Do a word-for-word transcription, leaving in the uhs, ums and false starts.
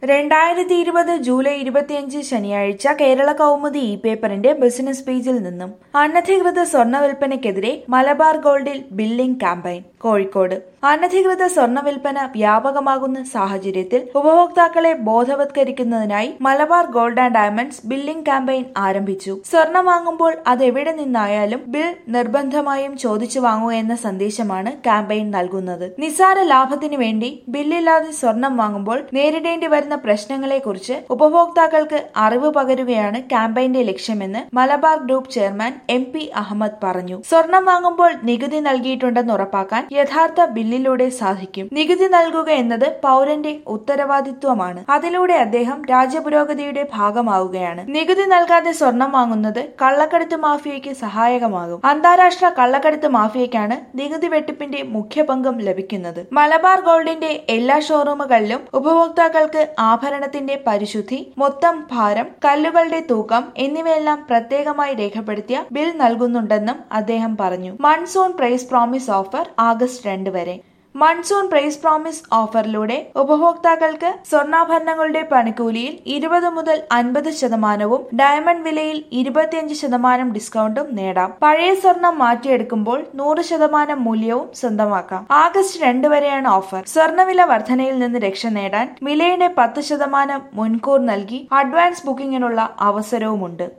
രണ്ടായിരത്തി ഇരുപത് ജൂലൈ ഇരുപത്തിയഞ്ച് ശനിയാഴ്ച കേരള കൗമുദി ഇ പേപ്പറിന്റെ ബിസിനസ് പേജിൽ നിന്നും അനധികൃത സ്വർണ്ണ വിൽപ്പനയ്ക്കെതിരെ മലബാർ ഗോൾഡിൽ ബില്ലിംഗ് ക്യാമ്പയിൻ. കോഴിക്കോട് അനധികൃത സ്വർണ്ണ വിൽപ്പന വ്യാപകമാകുന്ന സാഹചര്യത്തിൽ ഉപഭോക്താക്കളെ ബോധവത്കരിക്കുന്നതിനായി Malabar gold and diamonds billing campaign ആരംഭിച്ചു. സ്വർണം വാങ്ങുമ്പോൾ അത് എവിടെ നിന്നായാലും ബിൽ നിർബന്ധമായും ചോദിച്ചു വാങ്ങുക എന്ന സന്ദേശമാണ് ക്യാമ്പയിൻ നൽകുന്നത്. നിസ്സാര ലാഭത്തിനു വേണ്ടി ബില്ലില്ലാതെ സ്വർണം വാങ്ങുമ്പോൾ നേരിടേണ്ടി വരുന്ന പ്രശ്നങ്ങളെക്കുറിച്ച് ഉപഭോക്താക്കൾക്ക് അറിവ് പകരുകയാണ് ക്യാമ്പയിന്റെ ലക്ഷ്യമെന്ന് Malabar group chairman M P Ahammed പറഞ്ഞു. സ്വർണം വാങ്ങുമ്പോൾ നികുതി നൽകിയിട്ടുണ്ടെന്ന് ഉറപ്പാക്കാൻ യഥാർത്ഥ ബില്ലിലൂടെ സാധിക്കും. നികുതി നൽകുക എന്നത് പൗരന്റെ ഉത്തരവാദിത്വമാണ്. അതിലൂടെ അദ്ദേഹം രാജ്യപുരോഗതിയുടെ ഭാഗമാവുകയാണ്. നികുതി നൽകാതെ സ്വർണം വാങ്ങുന്നത് കള്ളക്കടത്ത് മാഫിയയ്ക്ക് സഹായകമാകും. അന്താരാഷ്ട്ര കള്ളക്കടത്ത് മാഫിയയ്ക്കാണ് നികുതി വെട്ടിപ്പിന്റെ മുഖ്യ പങ്കും ലഭിക്കുന്നത്. മലബാർ ഗോൾഡിന്റെ എല്ലാ ഷോറൂമുകളിലും ഉപഭോക്താക്കൾക്ക് ആഭരണത്തിന്റെ പരിശുദ്ധി, മൊത്തം ഭാരം, കല്ലുകളുടെ തൂക്കം എന്നിവയെല്ലാം പ്രത്യേകമായി രേഖപ്പെടുത്തിയ ബിൽ നൽകുന്നുണ്ടെന്നും അദ്ദേഹം പറഞ്ഞു. Monsoon price promise offer August രണ്ട് വരെ. മൺസൂൺ പ്രൈസ് പ്രോമിസ് ഓഫറിലൂടെ ഉപഭോക്താക്കൾക്ക് സ്വർണ്ണാഭരണങ്ങളുടെ പണിക്കൂലിയിൽ ഇരുപത് മുതൽ അൻപത് ശതമാനവും ഡയമണ്ട് വിലയിൽ ഇരുപത്തിയഞ്ച് ശതമാനം ഡിസ്കൗണ്ടും നേടാം. പഴയ സ്വർണം മാറ്റിയെടുക്കുമ്പോൾ നൂറ് ശതമാനം മൂല്യവും സ്വന്തമാക്കാം. ആഗസ്റ്റ് രണ്ട് വരെയാണ് ഓഫർ. സ്വർണ്ണവില വർധനയിൽ നിന്ന് രക്ഷ നേടാൻ വിലയുടെ പത്ത് ശതമാനം മുൻകൂർ നൽകി അഡ്വാൻസ് ബുക്കിംഗിനുള്ള അവസരവുമുണ്ട്.